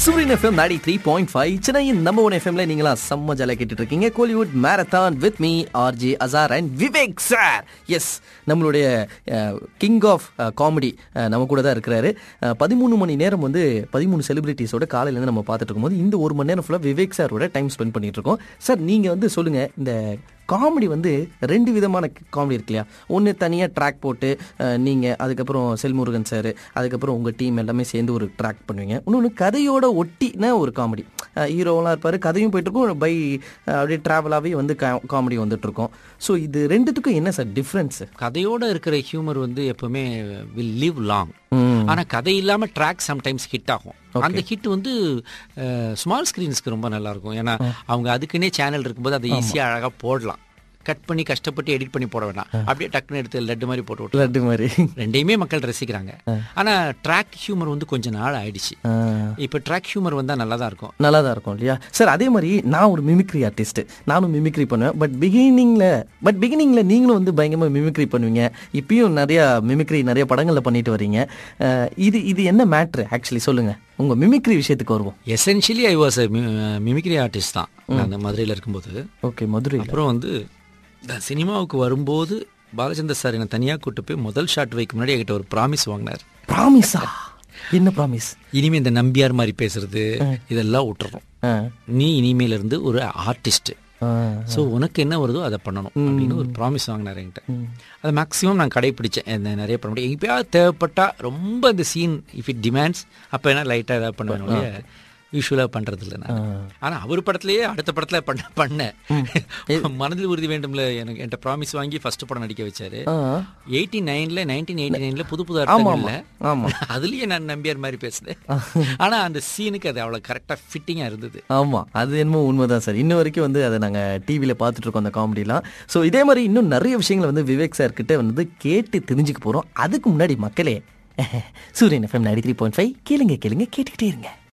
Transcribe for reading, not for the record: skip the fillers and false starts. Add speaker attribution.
Speaker 1: சூரியன் எஃப்எம் 93.5 சென்னையின் number one எஃப்எம்ல நீங்களா செம்ம ஜாலியாக கேட்டுட்டு இருக்கீங்க. Kollywood marathon with me RJ Azhar and Vivek sir. Yes, நம்மளுடைய கிங் ஆஃப் காமெடி நம்ம கூட தான் இருக்கிறாரு. 13 மணி நேரம் வந்து 13 செலிபிரிட்டிஸோட காலையிலேருந்து நம்ம பார்த்துட்டு இருக்கும்போது இந்த 1 மணி நேரம் ஃபுல்லாக விவேக் சாரோட டைம் ஸ்பெண்ட் பண்ணிட்டு இருக்கோம். சார், நீங்கள் வந்து சொல்லுங்கள், இந்த காமெடி வந்து 2 விதமான காமெடி இருக்கு இல்லையா? ஒன்று தனியாக ட்ராக் போட்டு நீங்கள், அதுக்கப்புறம் செல்முருகன் சார், அதுக்கப்புறம் உங்கள் டீம் எல்லாமே சேர்ந்து ஒரு ட்ராக் பண்ணுவீங்க. இன்னொன்று கதையோட ஒட்டின ஒரு காமெடி, ஹீரோவெலாம் இருப்பார், கதையும் போயிட்டுருக்கோம், பை அப்படியே ட்ராவலாகவே வந்து காமெடி வந்துட்டுருக்கோம். ஸோ இது ரெண்டுத்துக்கும் என்ன சார் டிஃப்ரென்ஸு?
Speaker 2: கதையோடு இருக்கிற ஹியூமர் வந்து எப்பவுமே வில் லிவ் லாங். ஆனால் கதை இல்லாமல் ட்ராக் சம்டைம்ஸ் ஹிட் ஆகும். அந்த ஹிட் வந்து ஸ்மால் ஸ்க்ரீன்ஸ்க்கு ரொம்ப நல்லா இருக்கும். ஏன்னா அவங்க அதுக்குன்னே சேனல் இருக்கும்போது அதை ஈஸியாக அழகாக போடலாம். கட் பண்ணி கஷ்டப்பட்டு எடிட் பண்ணி போட வேண்டாம், அப்படியே டக்குன்னு எடுத்து லட்டு மாதிரி போட்டு விட்டு
Speaker 1: லட்டு மாதிரி
Speaker 2: ரெண்டையுமே மக்கள் ரசிக்கிறாங்க. ஆனால் ட்ராக் ஹியூமர் வந்து கொஞ்சம் நாள் ஆயிடுச்சு. இப்போ ட்ராக் ஹியூமர் வந்தால் நல்லா தான் இருக்கும். நல்லா தான் இருக்கும்
Speaker 1: இல்லையா சார்? அதே மாதிரி நான் ஒரு மிமிக்ரி ஆர்டிஸ்ட், நானும் மிமிக்ரி பண்ணுவேன். பட் பிகினிங்கில் நீங்களும் வந்து பயங்கரமாக மிமிக்ரி பண்ணுவீங்க. இப்பயும் நிறைய படங்களில் பண்ணிட்டு வரீங்க. இது என்ன மேட்ரு ஆக்சுவலி சொல்லுங்கள், உங்கள் மிமிக்ரி விஷயத்துக்கு வருவோம்.
Speaker 2: Essentially I was mimicry artist தான் நான் மதுரையில் இருக்கும்போது.
Speaker 1: ஓகே, மதுரை.
Speaker 2: அப்புறம் வந்து சினிமாவுக்கு வரும்போது பாலச்சந்தர் சார் என்னை தனியாக கூட்டு போய் முதல் ஷாட் வைக்க முன்னாடி என்கிட்ட ஒரு ப்ராமிஸ் வாங்கினார்.
Speaker 1: ப்ராமிஸா? என்ன ப்ராமிஸ்?
Speaker 2: இனிமே இந்த நம்பியார் மாதிரி பேசுறது இதெல்லாம் விட்டுறோம், நீ இனிமேல இருந்து ஒரு ஆர்டிஸ்ட், ஸோ உனக்கு என்ன வருதோ அதை பண்ணணும் அப்படின்னு ஒரு ப்ராமிஸ் வாங்கினார் என்கிட்ட. அதை மேக்ஸிமம் நான் கடைப்பிடிச்சேன். நிறைய பண்ண முடியும். எப்பயாவது தேவைப்பட்டா ரொம்ப இந்த சீன் இஃப் இட் டிமாண்ட்ஸ் அப்போ என்ன லைட்டாக ஏதாவது பண்ணுவேன், யூஸ்வலாக பண்ணுறது இல்லை நான். ஆனால் அவர் படத்துலேயே அடுத்த படத்தில் பண்ணேன். மனதில் உறுதி வேண்டும்ல எனக்கு என்கிட்ட ப்ராமிஸ் வாங்கி ஃபர்ஸ்ட் படம் நடிக்க வச்சாரு. 1989 புது அர்த்தங்கள்ல அதுலேயே நான் நம்பியார் மாதிரி பேசுனேன். ஆனால் அந்த சீனுக்கு அது அவ்வளோ கரெக்டாக ஃபிட்டிங்காக இருந்தது.
Speaker 1: ஆமாம், அது என்னமோ உண்மைதான் சார். இன்ன வரைக்கும் வந்து அதை நாங்கள் டிவியில் பார்த்துட்டு இருக்கோம் அந்த காமெடிலாம். ஸோ இதே மாதிரி இன்னும் நிறைய விஷயங்களை வந்து விவேக் சார் கிட்ட வந்து கேட்டு தெரிஞ்சுக்க போகிறோம். அதுக்கு முன்னாடி மக்களே, சூரியன் எஃப்எம் 93.5 கேளுங்க கேட்டுக்கிட்டே இருங்க.